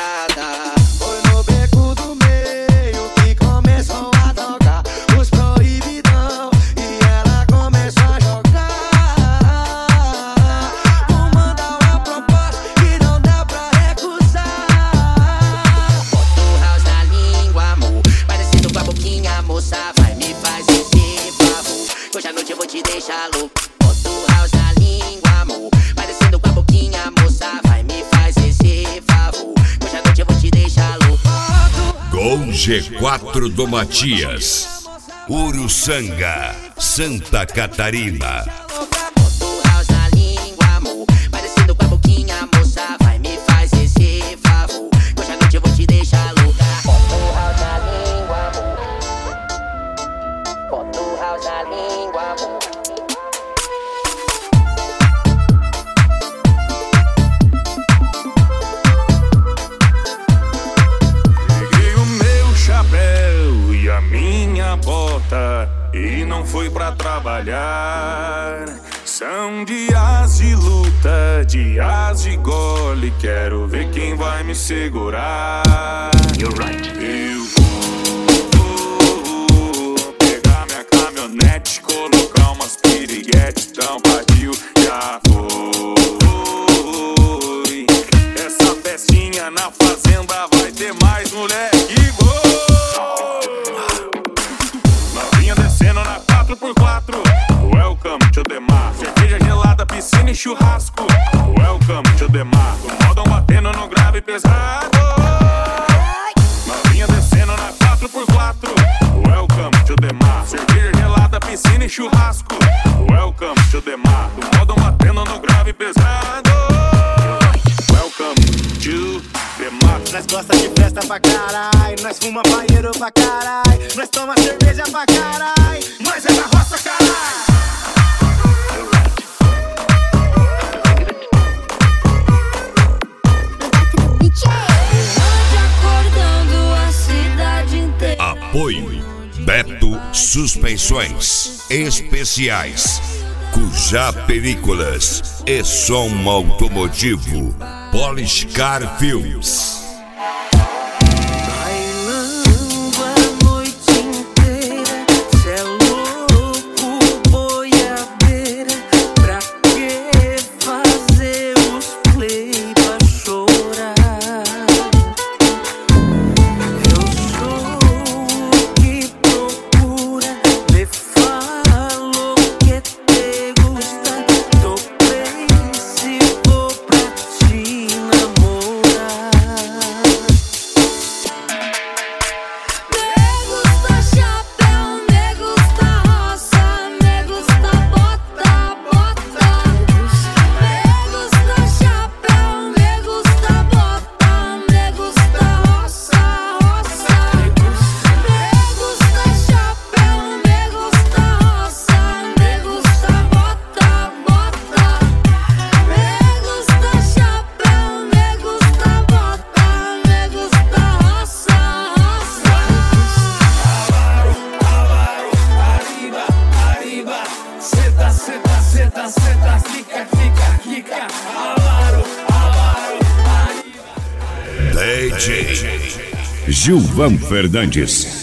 estrada. Foi no beco do meio que começou a tocar os proibidão e ela começou a jogar. Vou mandar uma proposta que não dá pra recusar. Bota o house na língua, amor, parecendo com a boquinha, moça, vai me fazer esse favor, que hoje à noite eu vou te deixar louco. Bota o house na língua, amor, parecendo com a boquinha, moça, vai me fazer esse favor, que hoje à noite eu vou te deixar louco. Com G4 do Matias, Uruçanga, Santa Catarina. Bota o house na língua, amor, parecendo com a boquinha, moça, vai me fazer esse favor, que hoje à noite eu vou te deixar louca. Bota o house na língua, amor, bota o house na língua, amor. Peguei o meu chapéu e a minha bota e não fui pra trabalhar. São dias de luta, dias de gole, quero ver quem vai me segurar. You're right. Eu vou pegar minha caminhonete, colocar umas piriguetes, então partiu, já foi. Essa festinha na fazenda vai ter mais moleque igual. Novinha descendo na 4x4, welcome to the mar. Cerveja gelada, piscina e churrasco, welcome to the mar. O modão batendo no grave pesado. Novinha descendo na 4x4, welcome to the mar. Cerveja gelada, piscina e churrasco, welcome to the mar. O modão batendo no grave pesado. Welcome to the mar. Nós gosta de festa pra carai, nós fuma paieiro pra carai, nós toma cerveja pra carai, nós é da roça, carai. Acordando a cidade inteira. Apoio Beto Suspensões Especiais, Cujá Películas e Som Automotivo, Polishcar Filmes. Bailando a noite inteira, cê é louco, boiadeira. Pra que fazer os play pra chorar? Eu sou o que procura, me falou que te gusta. Tô play se for pra te namorar. Me gusta chapéu, me gusta roça, me gusta bota, bota. Me gusta chapéu, me gusta bota, me gusta roça, roça. Me gusta chapéu, me gusta roça, me gusta bota, bota. Me gusta chapéu, me gusta bota, me gusta roça, roça. Arriba, arriba, senta, senta, senta, senta, fica, fica, fica. Avaro, avaro, arriba. DJ Gilvan Fernandes.